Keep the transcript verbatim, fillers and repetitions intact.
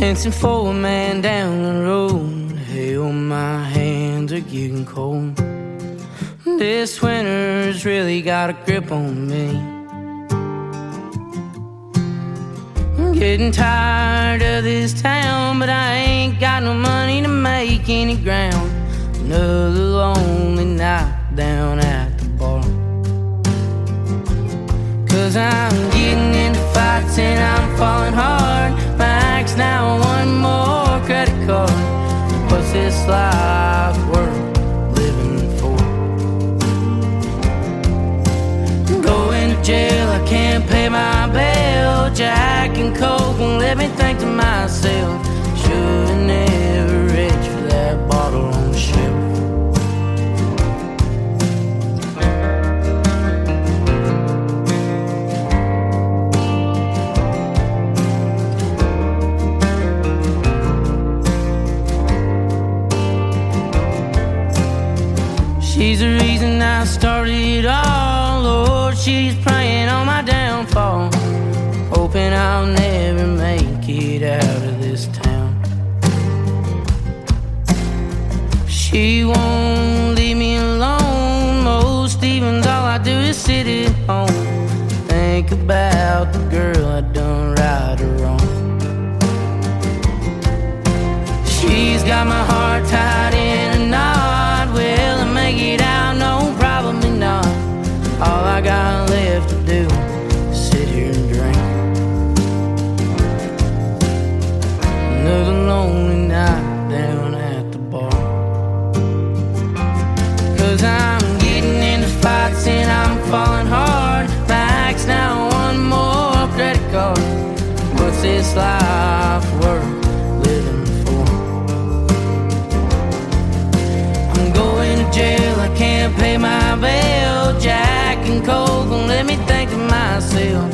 fencing for a man down the road. Hell, my hands are getting cold. This winter's really got a grip on me. I'm getting tired of this town, but I ain't got no money to make any ground. Another lonely night down at the bar. Cause I'm getting into fights and I'm falling hard. Max now one more credit card. What's this life worth living for? Going to jail, I can't pay my bail. Jack and Coke won't let me think to myself, should've never reached for that bottle on the shelf. She's the reason I started it all. Lord, she's praying on my downfall, hoping I'll never make it out of this town. She won't leave me alone. Most evenings all I do is sit at home, think about the girl I done right or wrong. She's got my heart tied in a knot. Will I make it out? No, probably not. All I got left to do is sit here and drink. Another lonely night down at the bar. Cause I'm getting into fights and I'm falling hard. Max now one more credit card. What's this life worth living for? I'm going to jail, I can't pay my bail. Jack and Coke won't let me think to myself,